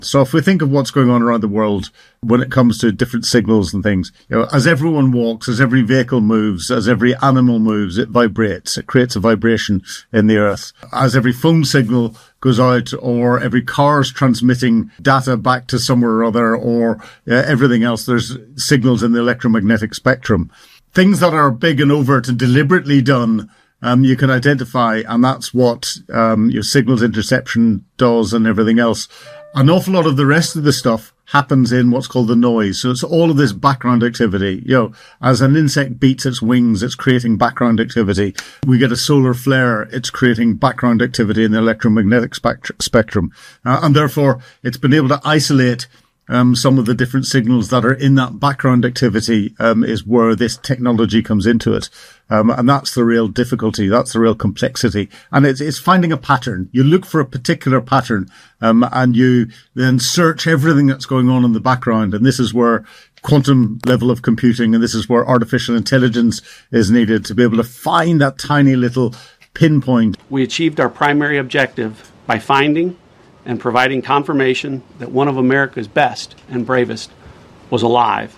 So if we think of what's going on around the world when it comes to different signals and things, as everyone walks, as every vehicle moves, as every animal moves, it vibrates. It creates a vibration in the earth. As every phone signal goes out, or every car is transmitting data back to somewhere or other, or everything else, there's signals in the electromagnetic spectrum. Things that are big and overt and deliberately done, you can identify, and that's what your signals interception does and everything else. An awful lot of the rest of the stuff happens in what's called the noise. So it's all of this background activity. As an insect beats its wings, it's creating background activity. We get a solar flare, it's creating background activity in the electromagnetic spectrum. And therefore, it's been able to isolate some of the different signals that are in that background activity is where this technology comes into it. And that's the real difficulty. That's the real complexity. And it's finding a pattern. You look for a particular pattern, and you then search everything that's going on in the background. And this is where quantum level of computing, and this is where artificial intelligence is needed to be able to find that tiny little pinpoint. We achieved our primary objective by finding and providing confirmation that one of America's best and bravest was alive